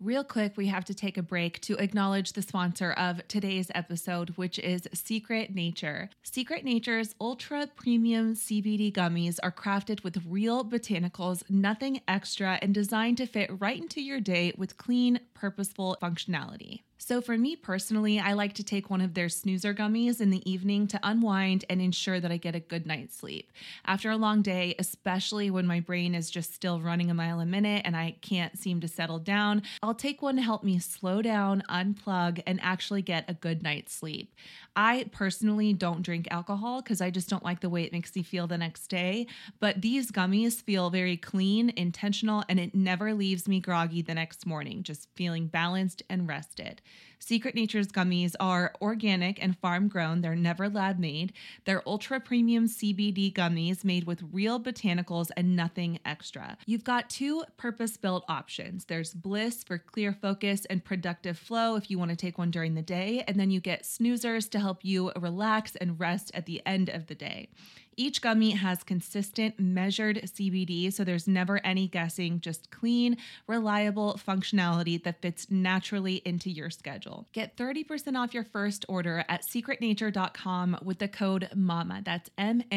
Real quick, we have to take a break to acknowledge the sponsor of today's episode, which is Secret Nature. Secret Nature's ultra premium CBD gummies are crafted with real botanicals, nothing extra, and designed to fit right into your day with clean, purposeful functionality. So for me personally, I like to take one of their snoozer gummies in the evening to unwind and ensure that I get a good night's sleep. After a long day, especially when my brain is just still running a mile a minute and I can't seem to settle down, I'll take one to help me slow down, unplug, and actually get a good night's sleep. I personally don't drink alcohol because I just don't like the way it makes me feel the next day, but these gummies feel very clean, intentional, and it never leaves me groggy the next morning, just feeling balanced and rested. Secret Nature's gummies are organic and farm grown. They're never lab made. They're ultra premium CBD gummies made with real botanicals and nothing extra. You've got two purpose-built options. There's Bliss for clear focus and productive flow if you want to take one during the day, and then you get snoozers to help you relax and rest at the end of the day. Each gummy has consistent, measured CBD, so there's never any guessing, just clean, reliable functionality that fits naturally into your schedule. Get 30% off your first order at secretnature.com with the code MAMA. That's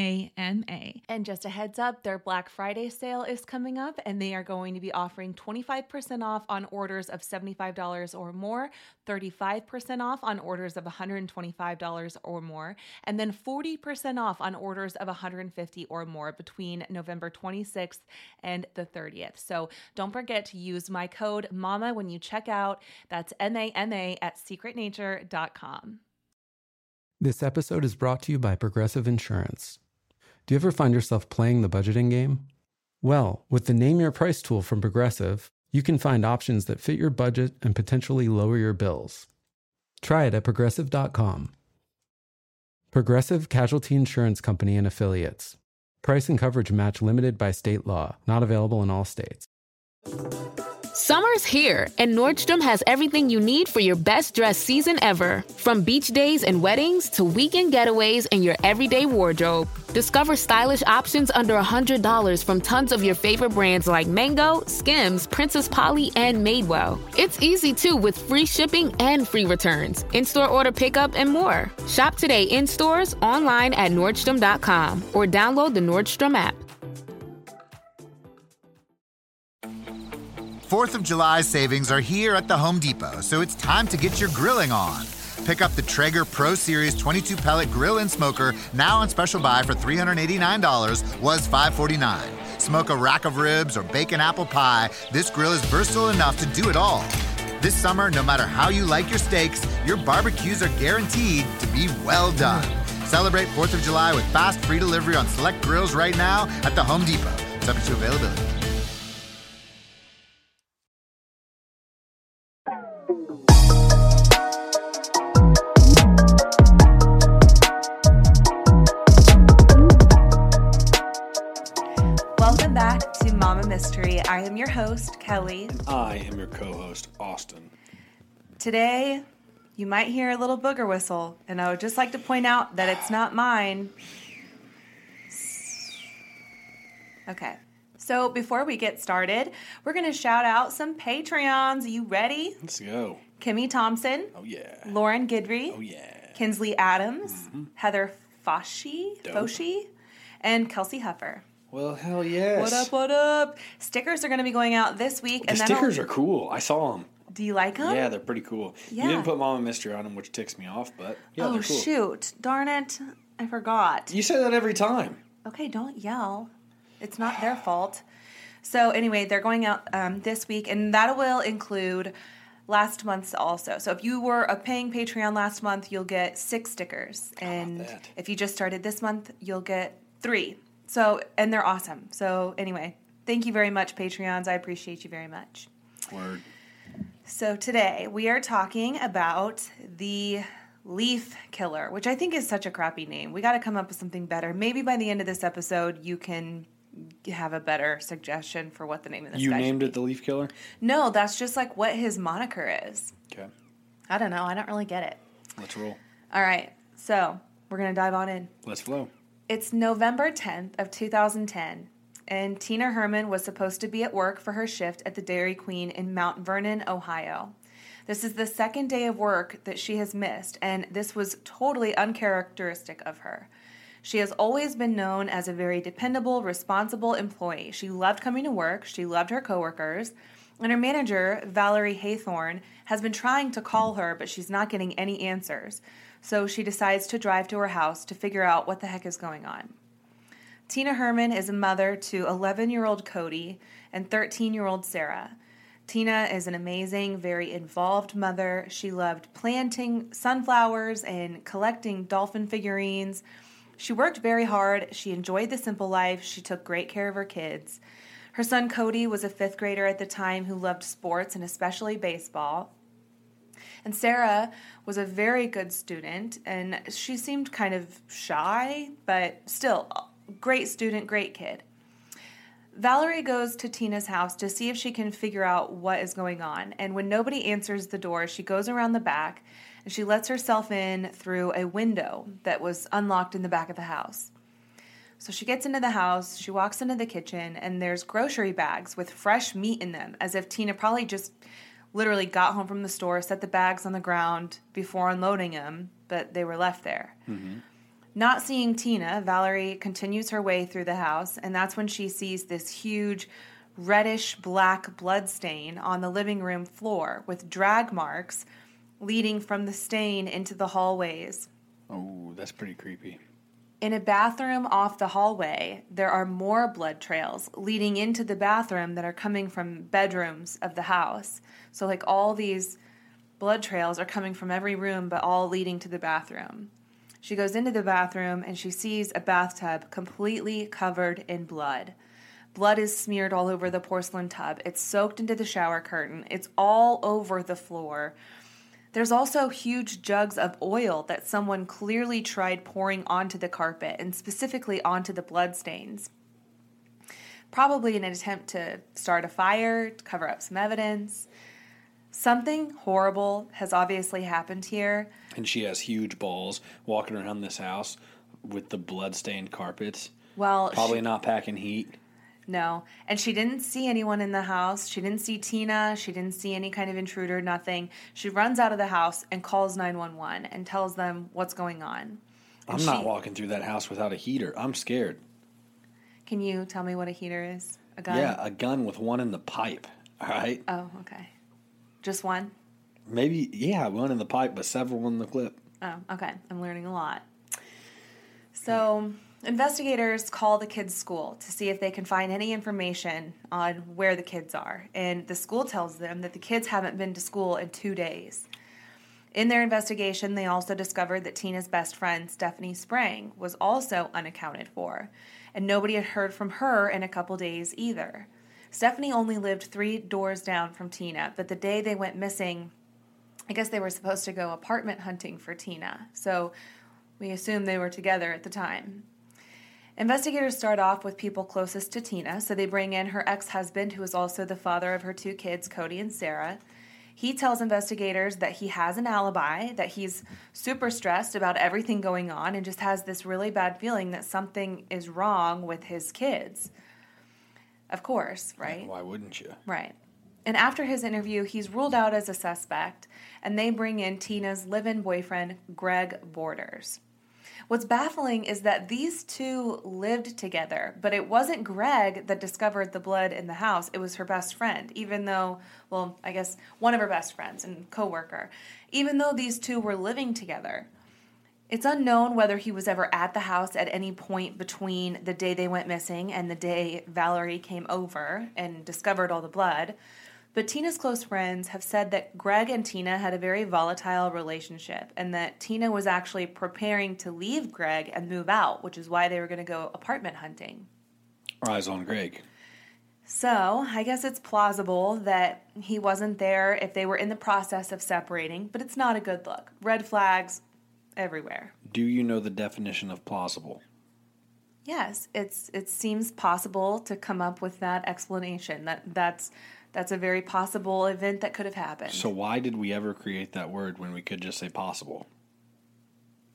MAMA. And just a heads up, their Black Friday sale is coming up, and they are going to be offering 25% off on orders of $75 or more, 35% off on orders of $125 or more, and then 40% off on orders of $150 or more between November 26th and the 30th. So don't forget to use my code MAMA when you check out. That's MAMA at secretnature.com. This episode is brought to you by Progressive Insurance. Do you ever find yourself playing the budgeting game? Well, with the Name Your Price tool from Progressive, you can find options that fit your budget and potentially lower your bills. Try it at progressive.com. Progressive Casualty Insurance Company and Affiliates. Price and coverage match limited by state law. Not available in all states. Summer's here, and Nordstrom has everything you need for your best dress season ever. From beach days and weddings to weekend getaways and your everyday wardrobe. Discover stylish options under $100 from tons of your favorite brands like Mango, Skims, Princess Polly, and Madewell. It's easy, too, with free shipping and free returns, in-store order pickup, and more. Shop today in stores, online at Nordstrom.com, or download the Nordstrom app. 4th of July savings are here at the Home Depot, so it's time to get your grilling on. Pick up the Traeger Pro Series 22-pellet grill and smoker, now on special buy for $389, was $549. Smoke a rack of ribs or bake an apple pie, this grill is versatile enough to do it all. This summer, no matter how you like your steaks, your barbecues are guaranteed to be well done. Celebrate 4th of July with fast, free delivery on select grills right now at the Home Depot. Subject to availability. Welcome back to Mama Mystery. I am your host, Kelly. I am your co-host, Austin. Today, you might hear a little booger whistle, and I would just like to point out that it's not mine. Okay, so before we get started, we're going to shout out some Patreons. Are you ready? Let's go. Kimmy Thompson. Oh, yeah. Lauren Gidry. Oh, yeah. Kinsley Adams. Heather Foshi, and Kelsey Huffer. Well, hell yes. What up, what up? Stickers are going to be going out this week. The stickers are cool. I saw them. Do you like them? Yeah, they're pretty cool. Yeah. You didn't put Mama Mystery on them, which ticks me off, but yeah, oh, they're cool. Shoot. Darn it. I forgot. You say that every time. Okay, don't yell. It's not their fault. So anyway, they're going out this week, and that will include last month's also. So if you were a paying Patreon last month, you'll get 6 stickers. And if you just started this month, you'll get 3. So, and they're awesome. So anyway, thank you very much, Patreons. I appreciate you very much. Word. So today we are talking about the leaf killer, which I think is such a crappy name. We got to come up with something better. Maybe by the end of this episode, you can have a better suggestion for what the name of this guy should be. You named it the leaf killer? No, that's just like what his moniker is. Okay. I don't know. I don't really get it. Let's roll. All right. So we're going to dive on in. Let's flow. It's November 10th of 2010, and Tina Herman was supposed to be at work for her shift at the Dairy Queen in Mount Vernon, Ohio. This is the second day of work that she has missed, and this was totally uncharacteristic of her. She has always been known as a very dependable, responsible employee. She loved coming to work, she loved her coworkers, and her manager, Valerie Haythorne, has been trying to call her, but she's not getting any answers. So she decides to drive to her house to figure out what the heck is going on. Tina Herman is a mother to 11-year-old Cody and 13-year-old Sarah. Tina is an amazing, very involved mother. She loved planting sunflowers and collecting dolphin figurines. She worked very hard. She enjoyed the simple life. She took great care of her kids. Her son Cody was a 5th grader at the time who loved sports and especially baseball. And Sarah was a very good student, and she seemed kind of shy, but still, great student, great kid. Valerie goes to Tina's house to see if she can figure out what is going on. And when nobody answers the door, she goes around the back and she lets herself in through a window that was unlocked in the back of the house. So she gets into the house, she walks into the kitchen, and there's grocery bags with fresh meat in them, as if Tina probably just literally got home from the store, set the bags on the ground before unloading them, but they were left there. Mm-hmm. Not seeing Tina, Valerie continues her way through the house, and that's when she sees this huge reddish-black blood stain on the living room floor with drag marks leading from the stain into the hallways. Oh, that's pretty creepy. In a bathroom off the hallway, there are more blood trails leading into the bathroom that are coming from bedrooms of the house. So, like, all these blood trails are coming from every room, but all leading to the bathroom. She goes into the bathroom and she sees a bathtub completely covered in blood. Blood is smeared all over the porcelain tub. It's soaked into the shower curtain. It's all over the floor. There's also huge jugs of oil that someone clearly tried pouring onto the carpet, and specifically onto the bloodstains. Probably in an attempt to start a fire, to cover up some evidence. Something horrible has obviously happened here. And she has huge balls walking around this house with the blood-stained carpets. Well, probably not packing heat. No. And she didn't see anyone in the house. She didn't see Tina. She didn't see any kind of intruder, nothing. She runs out of the house and calls 911 and tells them what's going on. I'm not walking through that house without a heater. I'm scared. Can you tell me what a heater is? A gun? Yeah, a gun with one in the pipe. All right? Oh, okay. Just one? Maybe, yeah, one in the pipe, but several in the clip. Oh, okay. I'm learning a lot. So, investigators call the kids' school to see if they can find any information on where the kids are. And the school tells them that the kids haven't been to school in 2 days. In their investigation, they also discovered that Tina's best friend, Stephanie Sprang, was also unaccounted for. And nobody had heard from her in a couple days either. Stephanie only lived 3 doors down from Tina, but the day they went missing, I guess they were supposed to go apartment hunting for Tina. So we assume they were together at the time. Investigators start off with people closest to Tina, so they bring in her ex-husband, who is also the father of her 2 kids, Cody and Sarah. He tells investigators that he has an alibi, that he's super stressed about everything going on, and just has this really bad feeling that something is wrong with his kids. Of course, right? Why wouldn't you? Right. And after his interview, he's ruled out as a suspect, and they bring in Tina's live-in boyfriend, Greg Borders. What's baffling is that these two lived together, but it wasn't Greg that discovered the blood in the house. It was her best friend, even though, well, I guess one of her best friends and coworker. Even though these two were living together. It's unknown whether he was ever at the house at any point between the day they went missing and the day Valerie came over and discovered all the blood. But Tina's close friends have said that Greg and Tina had a very volatile relationship and that Tina was actually preparing to leave Greg and move out, which is why they were going to go apartment hunting. Eyes on Greg. So, I guess it's plausible that he wasn't there if they were in the process of separating, but it's not a good look. Red flags everywhere. Do you know the definition of plausible? Yes, it seems possible to come up with that explanation. That's a very possible event that could have happened. So why did we ever create that word when we could just say possible?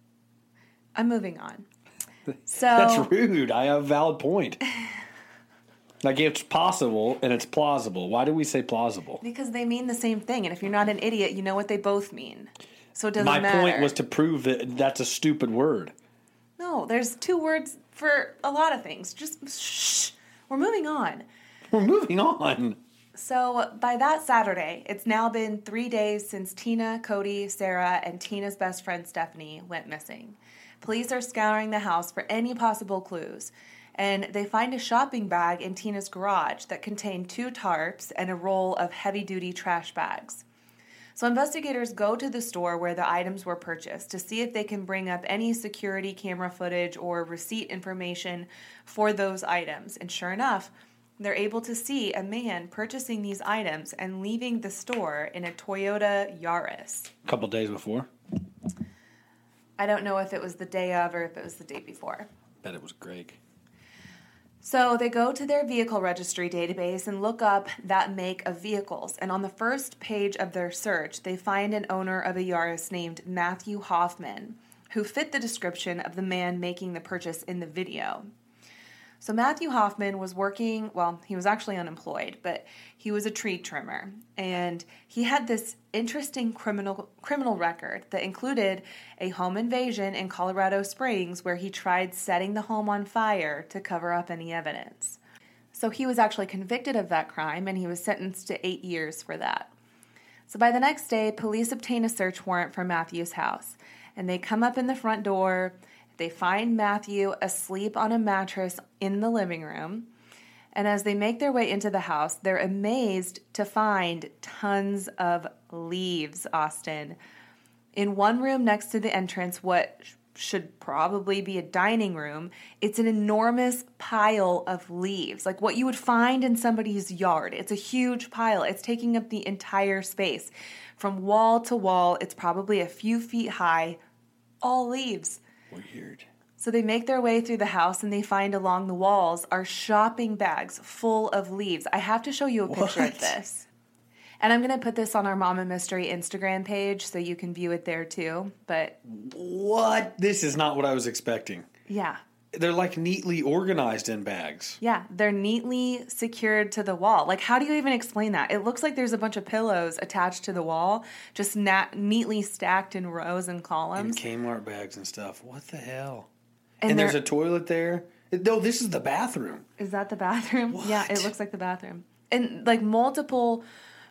I'm moving on. So That's rude. I have a valid point. Like, it's possible and it's plausible. Why do we say plausible? Because they mean the same thing. And if you're not an idiot, you know what they both mean. So it doesn't My matter. point was to prove that that's a stupid word. No, there's 2 words for a lot of things. Just shh. We're moving on. We're moving on. So by that Saturday, it's now been 3 days since Tina, Cody, Sarah, and Tina's best friend Stephanie went missing. Police are scouring the house for any possible clues, and they find a shopping bag in Tina's garage that contained 2 tarps and a roll of heavy-duty trash bags. So investigators go to the store where the items were purchased to see if they can bring up any security camera footage or receipt information for those items. And sure enough, they're able to see a man purchasing these items and leaving the store in a Toyota Yaris. A couple days before. I don't know if it was the day of or if it was the day before. Bet it was Greg. So they go to their vehicle registry database and look up that make of vehicles. And on the first page of their search, they find an owner of a Yaris named Matthew Hoffman, who fit the description of the man making the purchase in the video. So Matthew Hoffman was working, well, he was actually unemployed, but he was a tree trimmer. And he had this interesting criminal record that included a home invasion in Colorado Springs where he tried setting the home on fire to cover up any evidence. So he was actually convicted of that crime, and he was sentenced to 8 years for that. So by the next day, police obtain a search warrant for Matthew's house, and they come up in the front door. They find Matthew asleep on a mattress in the living room. And as they make their way into the house, they're amazed to find tons of leaves, Austin. In one room next to the entrance, what should probably be a dining room, it's an enormous pile of leaves, like what you would find in somebody's yard. It's a huge pile. It's taking up the entire space. From wall to wall, it's probably a few feet high, all leaves. Weird. So they make their way through the house, and they find along the walls are shopping bags full of leaves. I have to show you a picture of this. And I'm going to put this on our Mama Mystery Instagram page so you can view it there too. But what? This is not what I was expecting. Yeah. They're like neatly organized in bags. Yeah, they're neatly secured to the wall. Like, how do you even explain that? It looks like there's a bunch of pillows attached to the wall, just neatly stacked in rows and columns. And Kmart bags and stuff. What the hell? And there's a toilet there? No, this is the bathroom. Is that the bathroom? What? Yeah, it looks like the bathroom. And, like, multiple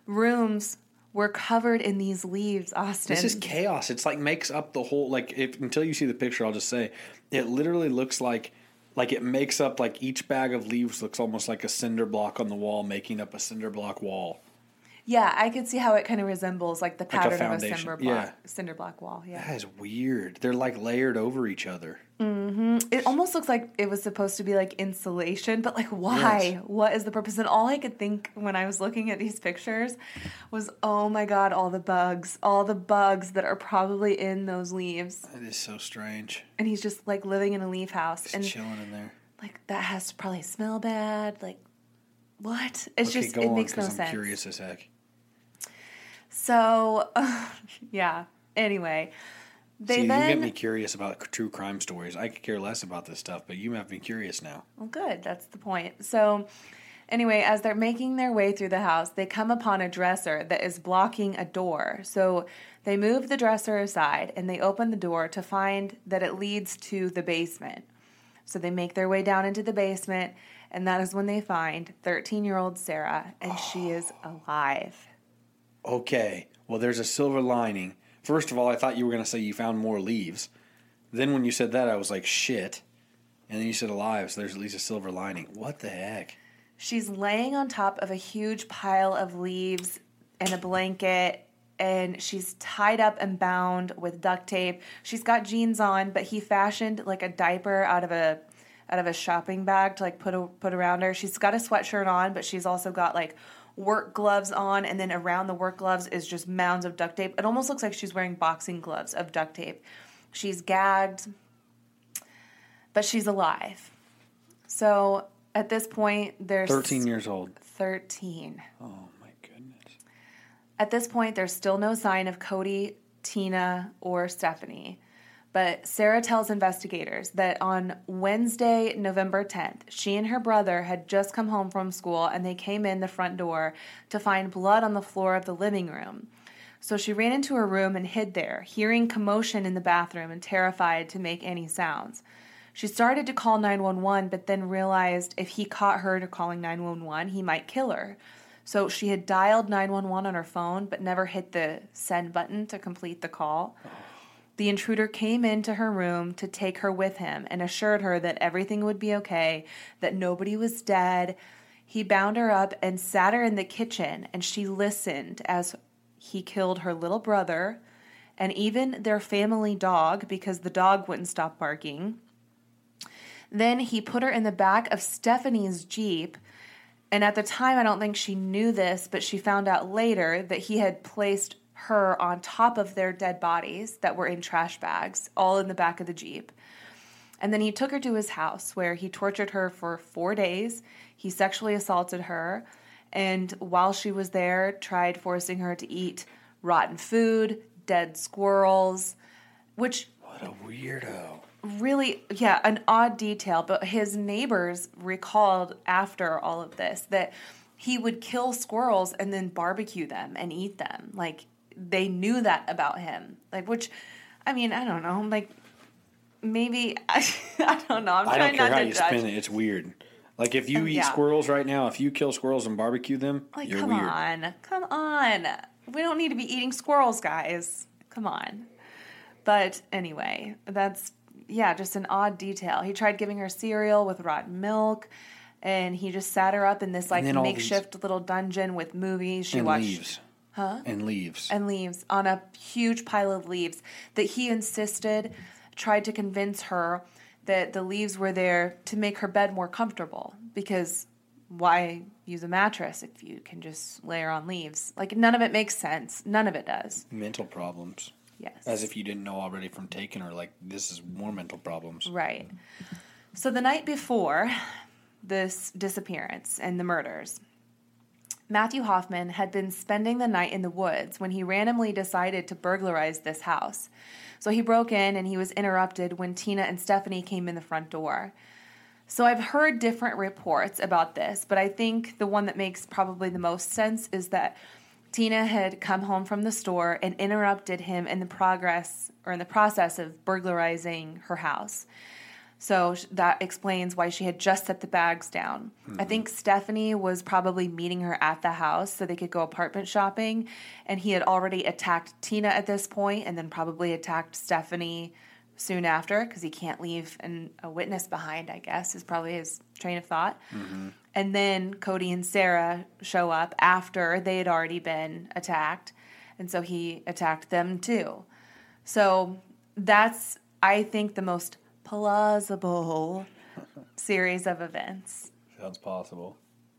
rooms were covered in these leaves, Austin. This is chaos. It's like makes up the whole, like, until you see the picture, I'll just say, it literally looks like it makes up, like, each bag of leaves looks almost like a cinder block on the wall, making up a cinder block wall. Yeah, I could see how it kind of resembles, like, the pattern of a cinder block wall. Yeah. That is weird. They're, like, layered over each other. Mm-hmm. It almost looks like it was supposed to be, like, insulation, but, like, why? Yes. What is the purpose? And all I could think when I was looking at these pictures was, oh, my God, all the bugs that are probably in those leaves. That is so strange. And he's just, like, living in a leaf house. Just chilling in there. Like, that has to probably smell bad. Like, what? It's okay, just, it makes no sense. I'm curious as heck. So, yeah. Anyway, you get me curious about true crime stories. I could care less about this stuff, but you have me curious now. Well, good. That's the point. So, anyway, as they're making their way through the house, they come upon a dresser that is blocking a door. So, they move the dresser aside, and they open the door to find that it leads to the basement. So, they make their way down into the basement, and that is when they find 13-year-old Sarah, and she is alive. Okay, well, there's a silver lining. First of all, I thought you were going to say you found more leaves. Then when you said that, I was like, shit. And then you said alive, so there's at least a silver lining. What the heck? She's laying on top of a huge pile of leaves and a blanket, and she's tied up and bound with duct tape. She's got jeans on, but he fashioned like a diaper out of a shopping bag to like put around her. She's got a sweatshirt on, but she's also got like work gloves on, and then around the work gloves is just mounds of duct tape. It almost looks like she's wearing boxing gloves of duct tape. She's gagged, but she's alive. So at this point, there's 13 years old. 13. Oh my goodness. At this point, there's still no sign of Cody, Tina, or Stephanie. But Sarah tells investigators that on Wednesday, November 10th, she and her brother had just come home from school and they came in the front door to find blood on the floor of the living room. So she ran into her room and hid there, hearing commotion in the bathroom and terrified to make any sounds. She started to call 911, but then realized if he caught her calling 911, he might kill her. So she had dialed 911 on her phone, but never hit the send button to complete the call. The intruder came into her room to take her with him and assured her that everything would be okay, that nobody was dead. He bound her up and sat her in the kitchen, and she listened as he killed her little brother and even their family dog because the dog wouldn't stop barking. Then he put her in the back of Stephanie's Jeep, and at the time I don't think she knew this, but she found out later that he had placed her on top of their dead bodies that were in trash bags, all in the back of the Jeep. And then he took her to his house where he tortured her for 4 days. He sexually assaulted her. And while she was there, tried forcing her to eat rotten food, dead squirrels, which... What a weirdo. Really, yeah, an odd detail. But his neighbors recalled after all of this that he would kill squirrels and then barbecue them and eat them. Like, they knew that about him. Like, which, I mean, I don't know. Like, maybe, I don't know. I'm I trying don't care not how to you judge. spin it. It's weird. Like, if you eat yeah. squirrels right now, if you kill squirrels and barbecue them, Like, you're come weird. Come on. We don't need to be eating squirrels, guys. Come on. But anyway, that's, yeah, just an odd detail. He tried giving her cereal with rotten milk, and he just sat her up in this, like, makeshift little dungeon with movies. She watched... leaves. Huh? And leaves. And leaves, on a huge pile of leaves that he insisted, tried to convince her that the leaves were there to make her bed more comfortable, because why use a mattress if you can just layer on leaves? Like, none of it makes sense. None of it does. Mental problems. Yes. As if you didn't know already from taking her, like, this is more mental problems. Right. So the night before this disappearance and the murders, Matthew Hoffman had been spending the night in the woods when he randomly decided to burglarize this house. So he broke in and he was interrupted when Tina and Stephanie came in the front door. So I've heard different reports about this, but I think the one that makes probably the most sense is that Tina had come home from the store and interrupted him in the process of burglarizing her house. So that explains why she had just set the bags down. Mm-hmm. I think Stephanie was probably meeting her at the house so they could go apartment shopping, and he had already attacked Tina at this point and then probably attacked Stephanie soon after because he can't leave a witness behind, I guess, is probably his train of thought. Mm-hmm. And then Cody and Sarah show up after they had already been attacked, and so he attacked them too. So that's, I think, the most plausible series of events. Sounds possible.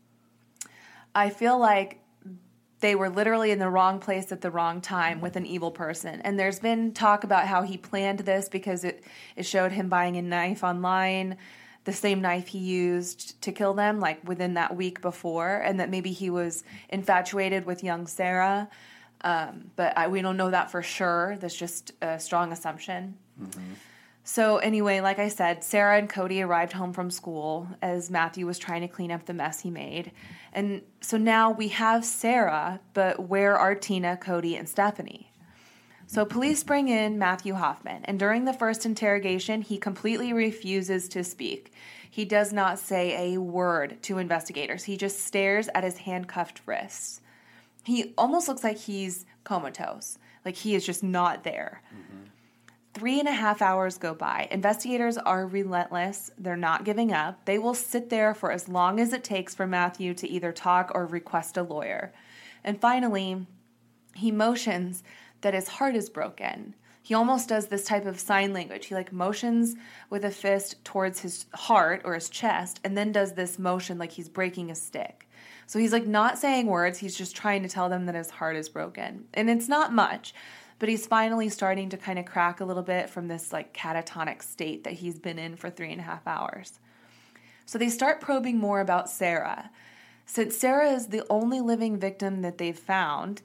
I feel like they were literally in the wrong place at the wrong time with an evil person. And there's been talk about how he planned this because it showed him buying a knife online, the same knife he used to kill them, like within that week before, and that maybe he was infatuated with young Sarah. But we don't know that for sure. That's just a strong assumption. Mm-hmm. So anyway, like I said, Sarah and Cody arrived home from school as Matthew was trying to clean up the mess he made. And so now we have Sarah, but where are Tina, Cody, and Stephanie? So police bring in Matthew Hoffman, and during the first interrogation, he completely refuses to speak. He does not say a word to investigators. He just stares at his handcuffed wrists. He almost looks like he's comatose, like he is just not there. Mm-hmm. 3.5 hours go by. Investigators are relentless. They're not giving up. They will sit there for as long as it takes for Matthew to either talk or request a lawyer. And finally, he motions that his heart is broken. He almost does this type of sign language. He motions with a fist towards his heart or his chest and then does this motion like he's breaking a stick. So he's not saying words. He's just trying to tell them that his heart is broken. And it's not much. But he's finally starting to kind of crack a little bit from this catatonic state that he's been in for 3.5 hours. So they start probing more about Sarah. Since Sarah is the only living victim that they've found,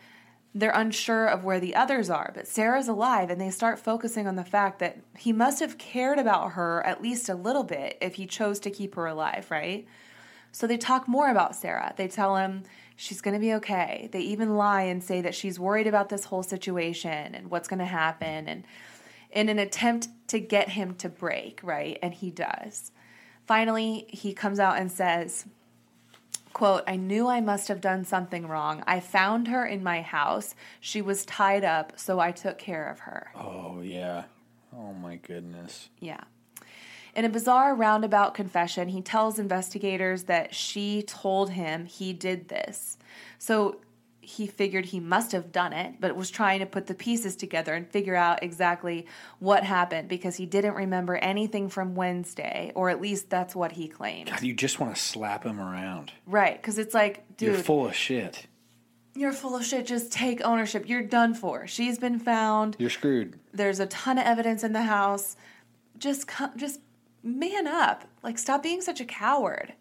They're unsure of where the others are, but Sarah's alive, and they start focusing on the fact that he must have cared about her at least a little bit if he chose to keep her alive, right? So they talk more about Sarah. They tell him she's going to be okay. They even lie and say that she's worried about this whole situation and what's going to happen, and in an attempt to get him to break, right? And he does. Finally, he comes out and says, quote, "I knew I must have done something wrong. I found her in my house. She was tied up, so I took care of her." Oh, yeah. Oh, my goodness. Yeah. In a bizarre roundabout confession, he tells investigators that she told him he did this. So he figured he must have done it, but was trying to put the pieces together and figure out exactly what happened because he didn't remember anything from Wednesday, or at least that's what he claimed. God, you just want to slap him around. Right, because it's like, dude, you're full of shit. You're full of shit. Just take ownership. You're done for. She's been found. You're screwed. There's a ton of evidence in the house. Just man up. Like, stop being such a coward.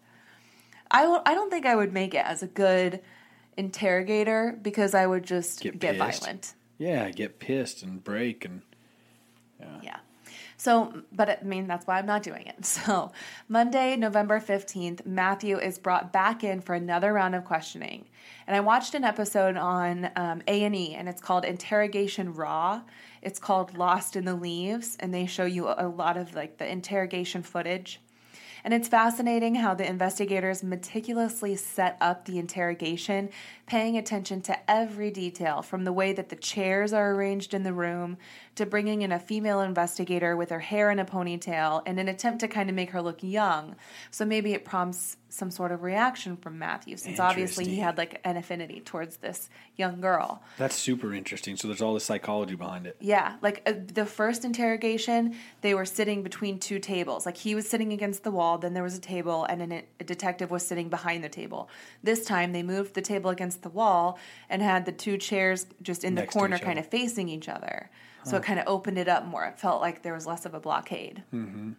I don't think I would make it as a good interrogator because I would just get violent. Yeah, get pissed and break and yeah. So, but I mean, that's why I'm not doing it. So, Monday, November 15th, Matthew is brought back in for another round of questioning. And I watched an episode on A&E, and it's called Interrogation Raw. It's called Lost in the Leaves, and they show you a lot of like the interrogation footage. And it's fascinating how the investigators meticulously set up the interrogation, paying attention to every detail, from the way that the chairs are arranged in the room to bringing in a female investigator with her hair in a ponytail in an attempt to kind of make her look young. So maybe it prompts some sort of reaction from Matthew, since obviously he had like an affinity towards this young girl. That's super interesting. So there's all the psychology behind it. Yeah, like the first interrogation, they were sitting between two tables. Like he was sitting against the wall, then there was a table, and then a detective was sitting behind the table. This time they moved the table against the wall and had the two chairs just in the corner kind of facing each other. So it kind of opened it up more. It felt like there was less of a blockade. Mm-hmm.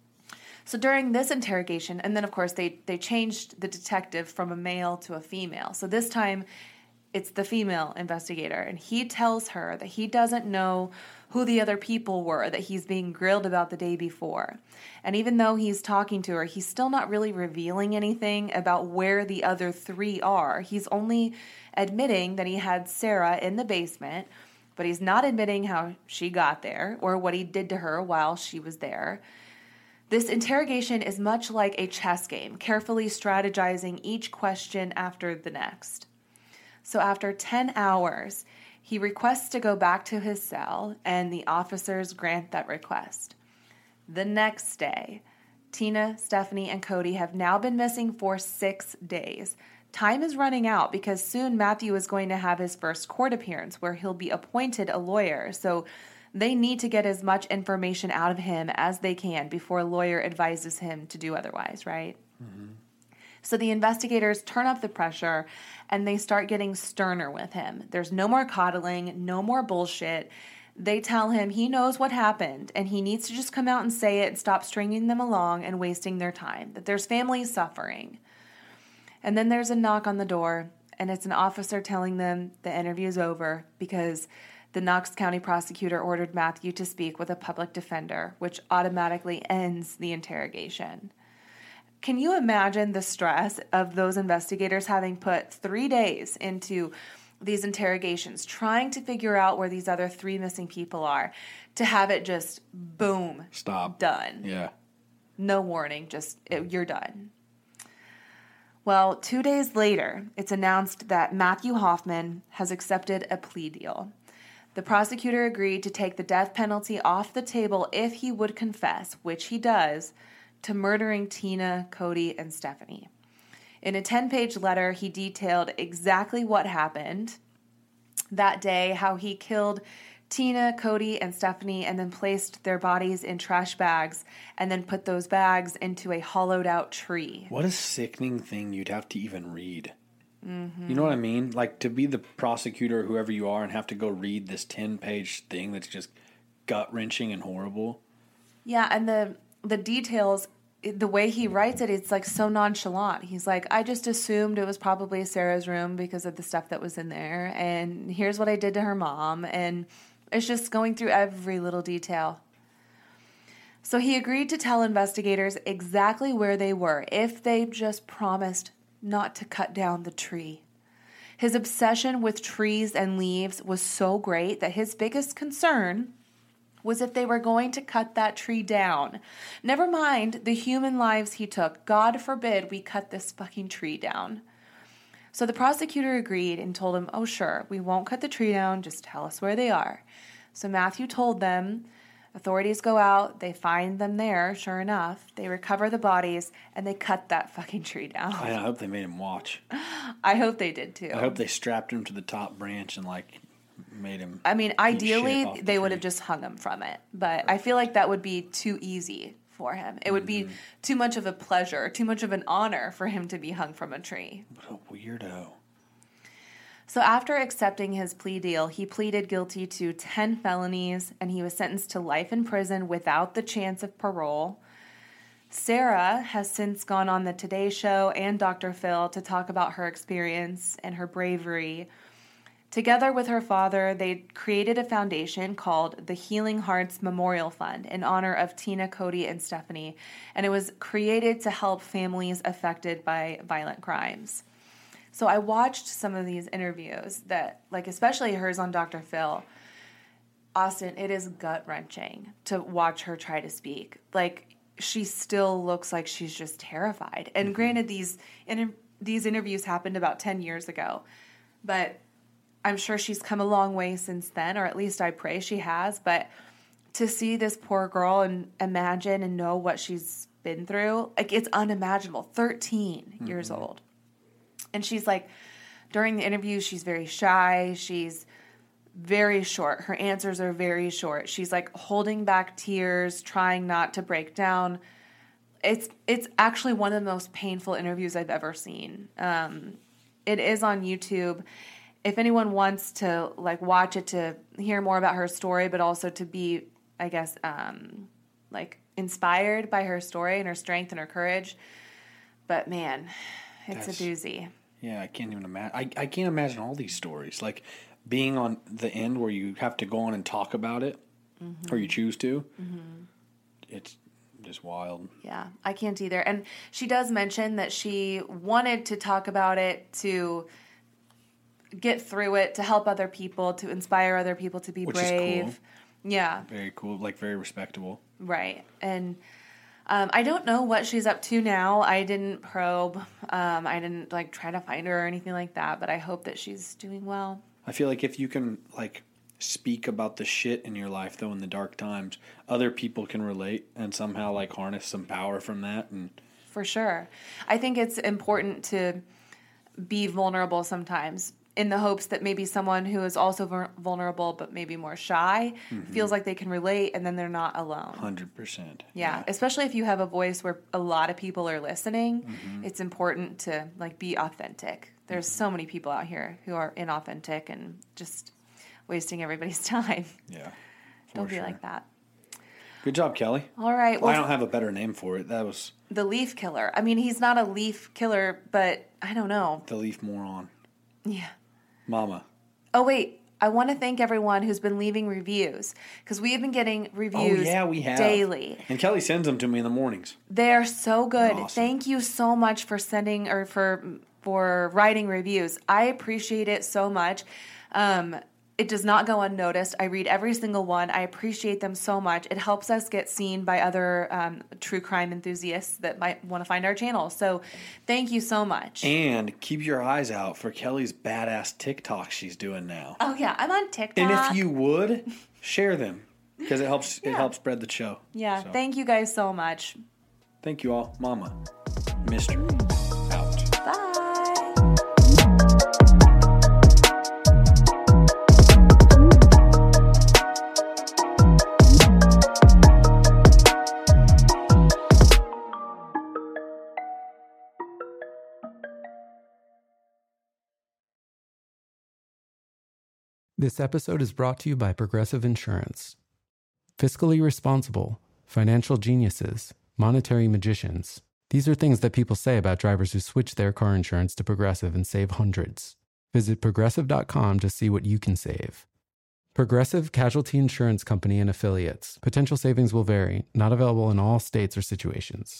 So during this interrogation, and then of course they changed the detective from a male to a female. So this time it's the female investigator, and he tells her that he doesn't know who the other people were that he's being grilled about the day before. And even though he's talking to her, he's still not really revealing anything about where the other three are. He's only admitting that he had Sarah in the basement, but he's not admitting how she got there or what he did to her while she was there. This interrogation is much like a chess game, carefully strategizing each question after the next. So after 10 hours, he requests to go back to his cell, and the officers grant that request. The next day, Tina, Stephanie, and Cody have now been missing for 6 days. Time is running out because soon Matthew is going to have his first court appearance where he'll be appointed a lawyer. So they need to get as much information out of him as they can before a lawyer advises him to do otherwise, right? Mm-hmm. So the investigators turn up the pressure and they start getting sterner with him. There's no more coddling, no more bullshit. They tell him he knows what happened and he needs to just come out and say it and stop stringing them along and wasting their time, that there's families suffering. And then there's a knock on the door, and it's an officer telling them the interview's over because the Knox County prosecutor ordered Matthew to speak with a public defender, which automatically ends the interrogation. Can you imagine the stress of those investigators having put 3 days into these interrogations, trying to figure out where these other 3 missing people are, to have it just, boom, stop, done. Yeah. No warning, you're done. Well, 2 days later, it's announced that Matthew Hoffman has accepted a plea deal. The prosecutor agreed to take the death penalty off the table if he would confess, which he does, to murdering Tina, Cody, and Stephanie. In a 10-page letter, he detailed exactly what happened that day, how he killed Tina, Cody, and Stephanie, and then placed their bodies in trash bags, and then put those bags into a hollowed-out tree. What a sickening thing you'd have to even read. Mm-hmm. You know what I mean? Like, to be the prosecutor, whoever you are, and have to go read this 10-page thing that's just gut-wrenching and horrible. Yeah, and the details the way he writes it, it's like so nonchalant. He's like, I just assumed it was probably Sarah's room because of the stuff that was in there. And here's what I did to her mom. And it's just going through every little detail. So he agreed to tell investigators exactly where they were if they just promised not to cut down the tree. His obsession with trees and leaves was so great that his biggest concern was if they were going to cut that tree down. Never mind the human lives he took. God forbid we cut this fucking tree down. So the prosecutor agreed and told him, oh, sure, we won't cut the tree down. Just tell us where they are. So Matthew told them. Authorities go out. They find them there, sure enough. They recover the bodies, and they cut that fucking tree down. I hope they made him watch. I hope they did, too. I hope they strapped him to the top branch and, like, made him. I mean, ideally, they would have just hung him from it. But I feel like that would be too easy for him. It would be too much of a pleasure, too much of an honor for him to be hung from a tree. What a weirdo. So after accepting his plea deal, he pleaded guilty to 10 felonies, and he was sentenced to life in prison without the chance of parole. Sarah has since gone on the Today Show and Dr. Phil to talk about her experience and her bravery. Together with her father, they created a foundation called the Healing Hearts Memorial Fund in honor of Tina, Cody, and Stephanie, and it was created to help families affected by violent crimes. So I watched some of these interviews that, like, especially hers on Dr. Phil. Austin, it is gut-wrenching to watch her try to speak. Like, she still looks like she's just terrified. And granted, these interviews happened about 10 years ago, but I'm sure she's come a long way since then, or at least I pray she has. But to see this poor girl and imagine and know what she's been through, like, it's unimaginable. 13 years old. And she's like, during the interview, she's very shy. She's very short. Her answers are very short. She's like holding back tears, trying not to break down. It's actually one of the most painful interviews I've ever seen. It is on YouTube. If anyone wants to like watch it to hear more about her story, but also to be, I guess, like inspired by her story and her strength and her courage. But man, it's a doozy. Yeah, I can't even imagine. I can't imagine all these stories. Like being on the end where you have to go on and talk about it, or you choose to. It's just wild. Yeah, I can't either. And she does mention that she wanted to talk about it to get through it, to help other people, to inspire other people to be brave. Is cool. Yeah. Very cool, like very respectable. Right. And I don't know what she's up to now. I didn't probe. I didn't like try to find her or anything like that, but I hope that she's doing well. I feel like if you can like speak about the shit in your life though in the dark times, other people can relate and somehow like harness some power from that. And for sure. I think it's important to be vulnerable sometimes in the hopes that maybe someone who is also vulnerable but maybe more shy feels like they can relate and then they're not alone. 100%. Yeah, especially if you have a voice where a lot of people are listening, it's important to like be authentic. There's so many people out here who are inauthentic and just wasting everybody's time. Yeah. Don't be like that. Good job, Kelly. All right. Well, I don't have a better name for it. That was the leaf killer. I mean, he's not a leaf killer, but I don't know. the leaf moron. Yeah. Mama. Oh, wait. I want to thank everyone who's been leaving reviews because we have been getting reviews we have. daily. And Kelly sends them to me in the mornings. They're so good. Awesome. Thank you so much for sending or for writing reviews. I appreciate it so much. It does not go unnoticed. I read every single one. I appreciate them so much. It helps us get seen by other true crime enthusiasts that might want to find our channel. So thank you so much. And keep your eyes out for Kelly's badass TikTok she's doing now. Oh, yeah. I'm on TikTok. And if you would, share them because it helps spread the show. Yeah. So, thank you guys so much. thank you all. Mama. Mystery. Out. Bye. This episode is brought to you by Progressive Insurance. Fiscally responsible, financial geniuses, monetary magicians. These are things that people say about drivers who switch their car insurance to Progressive and save hundreds. Visit Progressive.com to see what you can save. Progressive Casualty Insurance Company and Affiliates. Potential savings will vary. Not available in all states or situations.